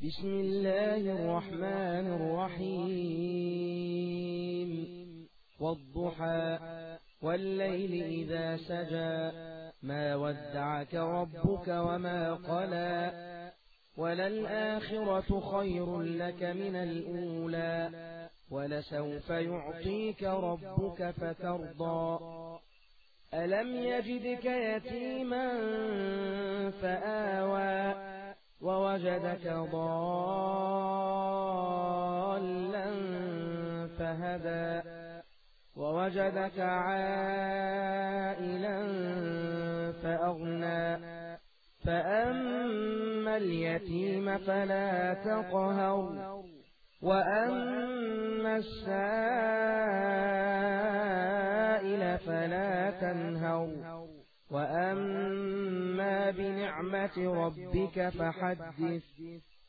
بسم الله الرحمن الرحيم والضحى والليل إذا سجى ما ودعك ربك وما قلى وللآخرة خير لك من الأولى ولسوف يعطيك ربك فترضى ألم يجدك يتيما فآوى ووجدك ضالا فهدى ووجدك عائلا فأغنى فأما اليتيم فلا تقهر وأما السائل فلا تنهر وأما بنعمة ربك فحدث